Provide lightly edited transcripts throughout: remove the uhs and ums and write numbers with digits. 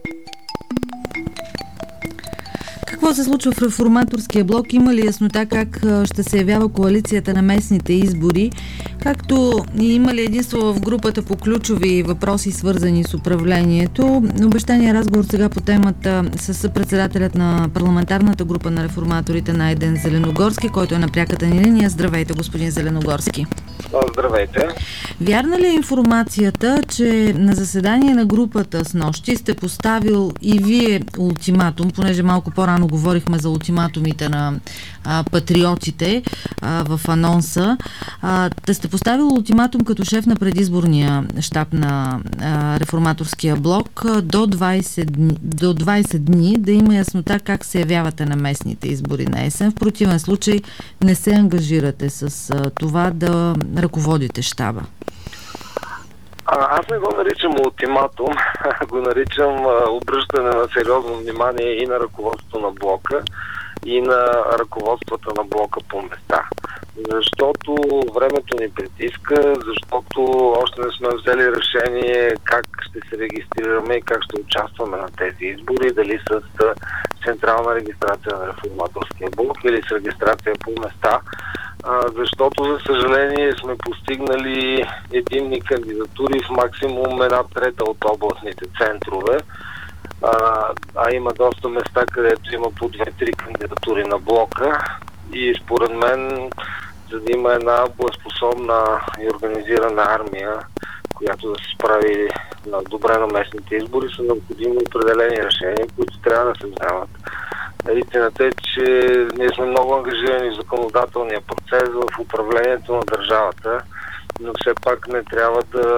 Какво се случва в Реформаторския блок? Има ли яснота как ще се явява коалицията на местните избори? Както и има ли единство в групата по ключови въпроси, свързани с управлението? Обещания разговор сега по темата с председателят на парламентарната група на реформаторите Найден Зеленогорски, който е на пряката ни линия. Здравейте, господин Зеленогорски. Здравейте. Вярна ли е информацията, че на заседание на групата с нощи сте поставил и вие ултиматум, понеже малко по-рано говорихме за ултиматумите на патриотите в анонса, да сте поставил ултиматум като шеф на предизборния щаб на Реформаторския блок до 20 дни да има яснота как се явявате на местните избори на есен. В противен случай не се ангажирате с това да ръководите щаба. Аз не го наричам ултиматум, го наричам обръщане на сериозно внимание и на ръководството на блока, и на ръководствата на блока по места. Защото времето ни притиска, защото още не сме взели решение как ще се регистрираме и как ще участваме на тези избори, дали с централна регистрация на Реформаторския блок или с регистрация по места. Защото, за съжаление, сме постигнали единни кандидатури в максимум 1/3 от областните центрове, а има доста места, където има по 2-3 кандидатури на блока и според мен, за да има една боеспособна и организирана армия, която да се справи добре на местните избори, са необходими определени решения, които трябва да се вземат. Истината е, че ние сме много ангажирани в законодателния процес, в управлението на държавата, но все пак не трябва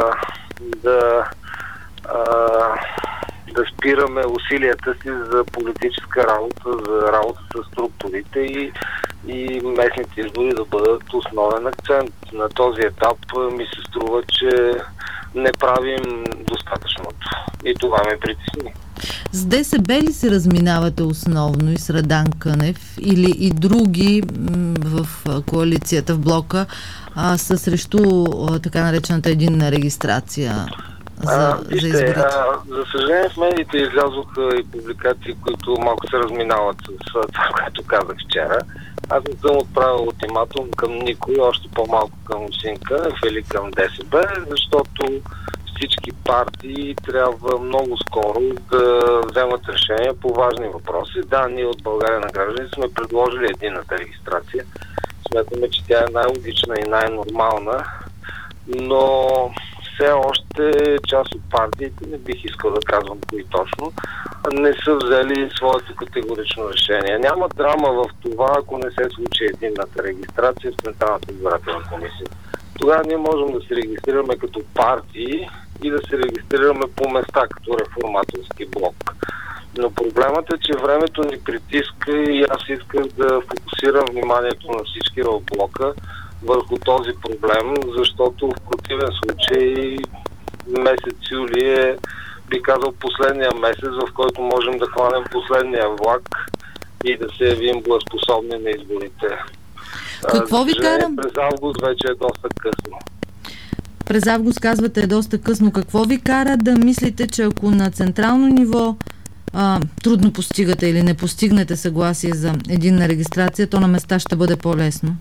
да спираме усилията си за политическа работа, за работа с структурите и местните избори да бъдат основен акцент. На този етап ми се струва, че не правим достатъчното. И това ме притесни. С ДСБ ли се разминавате основно и с Радан Кънев или и други в коалицията, в блока, са срещу така наречената единна регистрация за изборите? За съжаление в медиите излязоха и публикации, които малко се разминават с това, което казах вчера. Аз не съм отправил ултиматум към никой, още по-малко към Кънев или към ДСБ, защото всички партии трябва много скоро да вземат решения по важни въпроси. Да, ние от България на граждани сме предложили единната регистрация. Смятаме, че тя е най-логична и най-нормална, но все още част от партиите, не бих искал да казвам кои точно, не са взели своето категорично решение. Няма драма в това, ако не се случи единната регистрация в Централната избирателна комисия. Тогава ние можем да се регистрираме като партии и да се регистрираме по места, като Реформаторски блок. Но проблемът е, че времето ни притиска и аз исках да фокусирам вниманието на всички в блока върху този проблем, защото в противен случай месец юли е, би казал, последния месец, в който можем да хванем последния влак и да се явим боеспособни на изборите. Какво ви кара? През август вече е доста късно. През август, казвате, е доста късно. Какво ви кара да мислите, че ако на централно ниво трудно постигате или не постигнете съгласие за единна регистрация, то на места ще бъде по-лесно?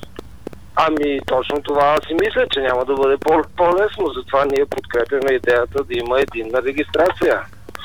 Точно това си мисля, че няма да бъде по-лесно. Затова ние подкрепяме идеята да има единна регистрация.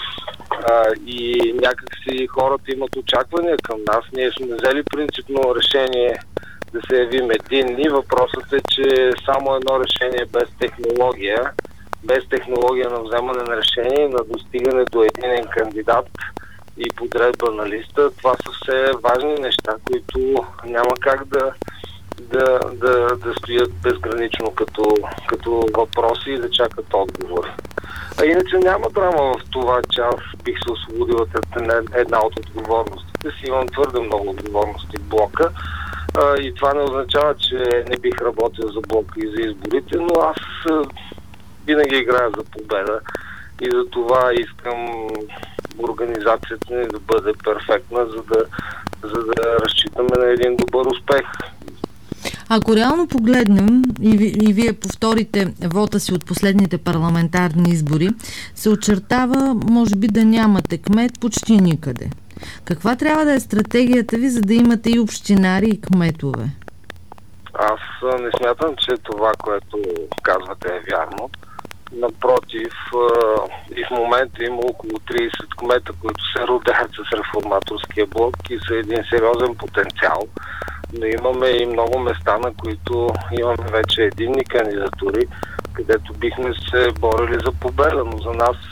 И някакси хората имат очаквания към нас. Ние сме взели принципно решение да се явим единни. Въпросът е, че само едно решение без технология на вземане на решение, на достигане до единен кандидат и подредба на листа, това са все важни неща, които няма как да стоят безгранично като въпроси и да чакат отговори. А иначе няма драма в това, че аз бих се освободил от една от отговорностите си. Имам твърде много отговорности в блока и това не означава, че не бих работил за блока и за изборите, но аз винаги играя за победа и за това искам организацията ни да бъде перфектна, за да разчитаме на един добър успех. Ако реално погледнем и вие повторите вота си от последните парламентарни избори, се очертава, може би, да нямате кмет почти никъде. Каква трябва да е стратегията ви, за да имате и общинари, и кметове? Аз не смятам, че това, което казвате, е вярно. Напротив, и в момента има около 30 кмета, които се родят с реформаторския блок и са един сериозен потенциал. Но имаме и много места, на които имаме вече единни кандидатури, където бихме се борили за победа. Но за нас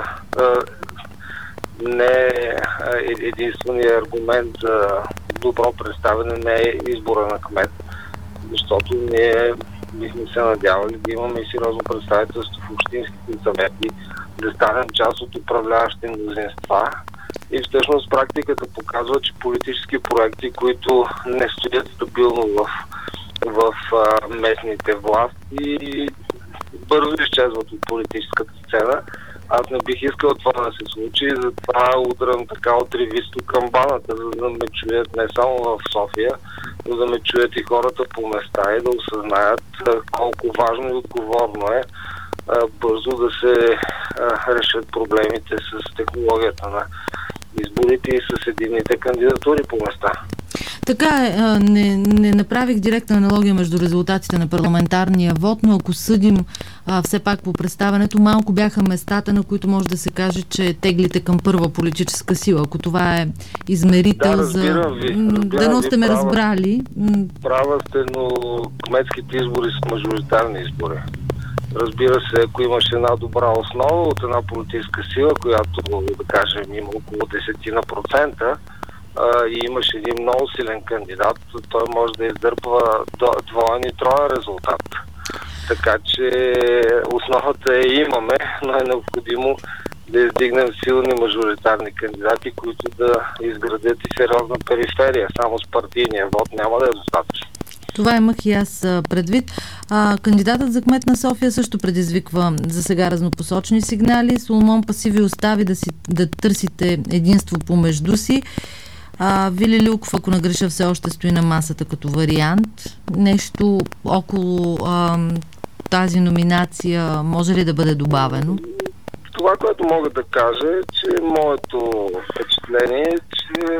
не е единственият аргумент за добро представяне, не е избора на кмет, защото ние бихме се надявали да имаме и сериозно представителство в общинските съвети, да станем част от управляващи мнозинства. И всъщност практиката показва, че политически проекти, които не стоят стабилно в местните власти, бързо изчезват от политическата сцена. Аз не бих искал това да се случи, затова удрям така отревисто камбаната, за да ме чуят не само в София, но да ме чуят и хората по места и да осъзнаят колко важно и отговорно е бързо да се решат проблемите с технологията на изборите и с единните кандидатури по места. Така е, не направих директна аналогия между резултатите на парламентарния вод, но ако съдим все пак по представянето, малко бяха местата, на които може да се каже, че теглите към първа политическа сила. Ако това е измерител дано сте ме разбрали. Права сте, но кметските избори са мажоритарни избори. Разбира се, ако имаш една добра основа от една политическа сила, която, да кажем, има около 10%, и имаш един много силен кандидат, той може да издърпва двоен и троен резултат. Така че основата имаме, но е необходимо да издигнем силни мажоритарни кандидати, които да изградят и сериозна периферия. Само с партийния вод няма да е достатъчно. Това имах и аз предвид. Кандидатът за кмет на София също предизвиква за сега разнопосочни сигнали. Соломон Паси ви остави да търсите единство помежду си. Вили Лилков, ако не греша, все още стои на масата като вариант. Нещо около тази номинация може ли да бъде добавено? Това, което мога да кажа е, че моето впечатление е, че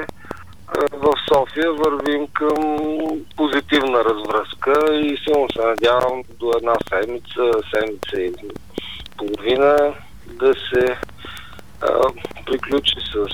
в София вървим към позитивна развръзка и силно се надявам до една седмица и половина да се приключи с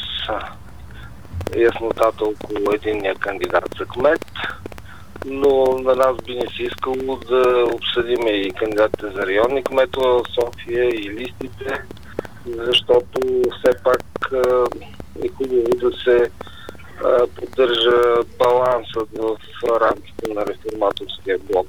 яснотата около единния кандидат за кмет, но на нас би не си искало да обсъдим и кандидатите за районни кметове в София и листите, защото все пак е хубаво да се поддържа балансът в рамките на реформаторския блок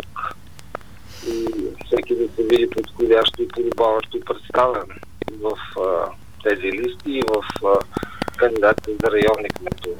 и всеки да се види подходящо и подобаващо представен в тези листи и в кандидатите за районни кметове.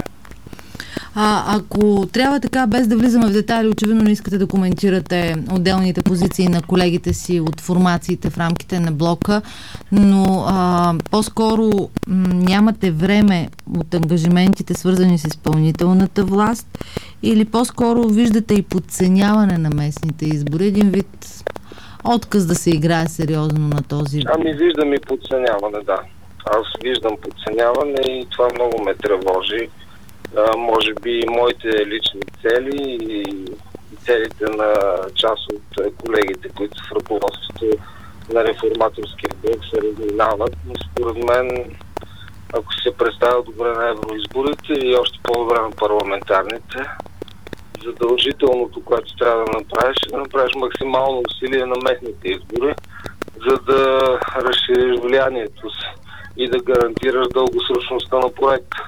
Ако трябва така, без да влизаме в детайли, очевидно не искате да коментирате отделните позиции на колегите си от формациите в рамките на блока, но по-скоро нямате време от ангажиментите, свързани с изпълнителната власт, или по-скоро виждате и подценяване на местните избори, един вид отказ да се играе сериозно на този... Виждам и подценяване, да. Аз виждам подценяване и това много ме тревожи. Може би и моите лични цели и целите на част от колегите, които са в ръководството на реформаторския блок, се разминават. Но според мен, ако се представя добре на евроизборите и още по-добре на парламентарните, задължителното, което трябва да направиш, е да направиш максимално усилие на местните избори, за да разшириш влиянието си и да гарантираш дългосрочността на проекта.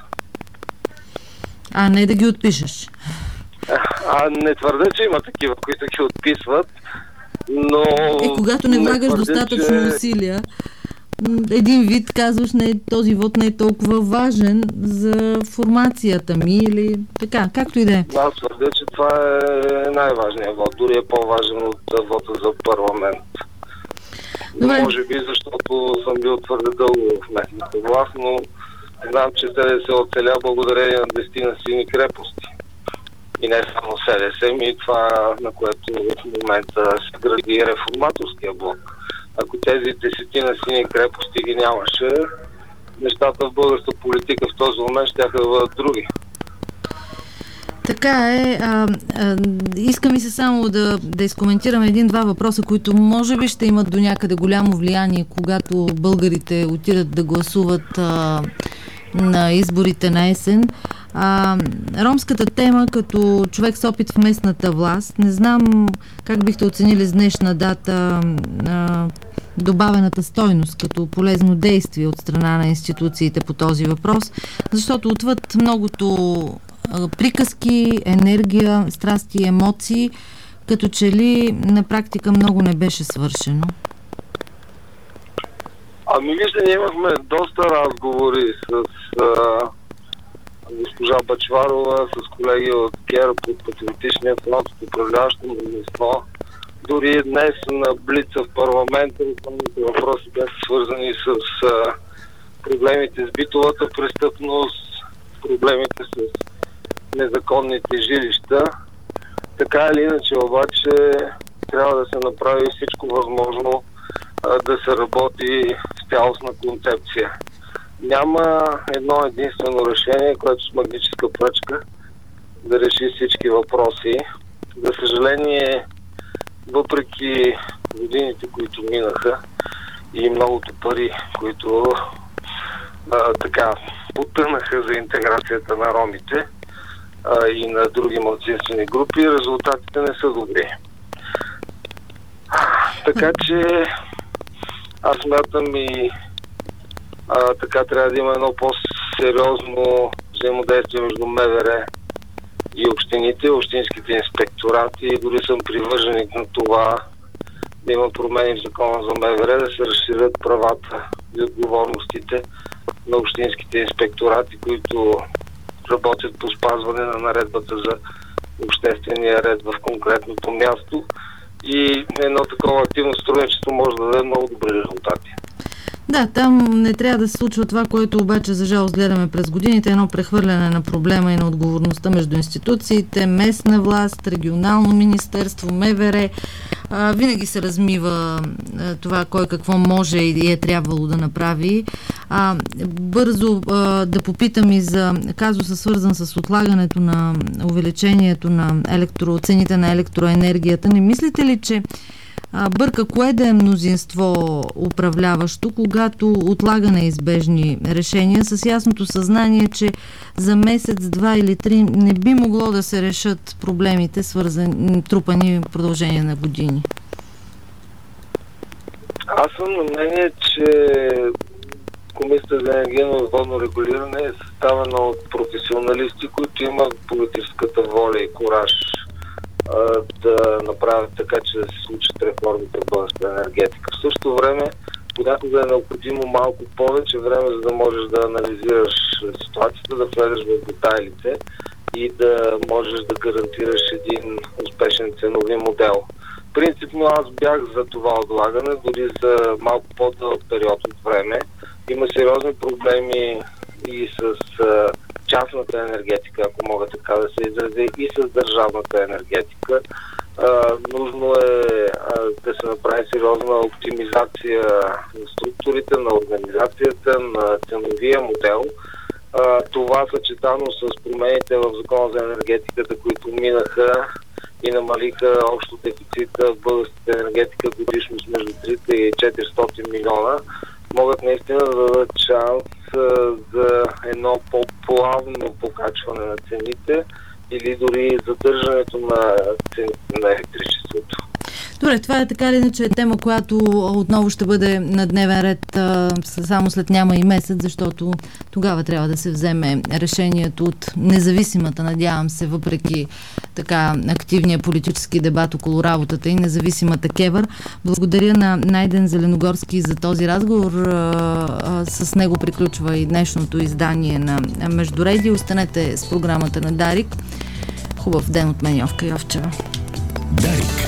А не да ги отпишеш? Не твърда, че има такива, които ги отписват, но... И когато не влагаш достатъчно усилия, един вид казваш, този вод не е толкова важен за формацията ми или така, както и да е. Аз твърдя, че това е най-важният вод, дори е по-важен от вода за парламент. Добре. Може би, защото съм бил твърде дълго в местната власт, но знам, че те се оцеля благодарение на 10 сини крепости. И не само СДС, и това, на което в момента се гради реформаторския блок. Ако тези десетина сини крепости ги нямаше, нещата в българската политика в този момент щяха да бъдат други. Така е. Искам и се само да изкоментираме един-два въпроса, които може би ще имат до някъде голямо влияние, когато българите отидат да гласуват на изборите на есен. Ромската тема като човек с опит в местната власт, не знам как бихте оценили с днешна дата добавената стойност като полезно действие от страна на институциите по този въпрос, защото отвъд многото приказки, енергия, страсти и емоции, като че ли на практика много не беше свършено. Вижте, ние имахме доста разговори с госпожа Бъчварова, с колеги от ГЕРБ, от Патриотичния фронт, от управляващото мнозинство. Дори днес на Блица в парламента основните въпроси бяха свързани с проблемите с битовата престъпност, проблемите с незаконните жилища. Така или иначе обаче трябва да се направи всичко възможно да се работи в цялостна концепция. Няма едно единствено решение, което с магическа пръчка да реши всички въпроси. За съжаление, въпреки годините, които минаха и многото пари, които потънаха за интеграцията на ромите и на други малцинствени групи, резултатите не са добри. Така че аз смятам и така трябва да има едно по-сериозно взаимодействие между МВР и общините, общинските инспекторати. Дори съм привърженик на това да има промени в закона за МВР, да се разширят правата и отговорностите на общинските инспекторати, които работят по спазване на наредбата за обществения ред в конкретното място. И едно такова активно сътрудничество може да даде много добри резултати. Да, там не трябва да се случва това, което обаче за жалост гледаме през годините, едно прехвърляне на проблема и на отговорността между институциите, местна власт, регионално министерство, МВР. Винаги се размива това кой какво може и е трябвало да направи. Бързо да попитам и за казуса, свързан с отлагането на увеличението на цените на електроенергията. Не мислите ли, че бърка кое да е мнозинство управляващо, когато отлага неизбежни решения с ясното съзнание, че за месец, два или три не би могло да се решат проблемите, трупани в продължение на години? Аз съм на мнение, че Комисията за енергийно и водно регулиране е съставена от професионалисти, които имат политическата воля и кураж да направят така, че да се случат реформите в българската енергетика. В същото време, понякога е необходимо малко повече време, за да можеш да анализираш ситуацията, да влезеш в детайлите и да можеш да гарантираш един успешен ценови модел. Принципно аз бях за това отлагане, дори за малко по-дълъг период от време. Има сериозни проблеми и с частната енергетика, ако мога така да се изрази, и с държавната енергетика. Нужно е да се направи сериозна оптимизация на структурите, на организацията, на ценовия модел. Това съчетано с промените в Закона за енергетиката, които минаха и намалиха общо дефицита в българската енергетика годишно с между 300 и 400 милиона, могат наистина да дадат шанс за едно по-плавно покачване на цените или дори задържането на цените на електричеството. Добре, това е така или иначе тема, която отново ще бъде на дневен ред само след няма и месец, защото тогава трябва да се вземе решението от независимата, надявам се, въпреки така активния политически дебат около работата и независимата КЕВР. Благодаря на Найден Зеленогорски за този разговор. С него приключва и днешното издание на Междуредие. Останете с програмата на Дарик. Хубав ден от мен, Йовка Йовчева. Дарик.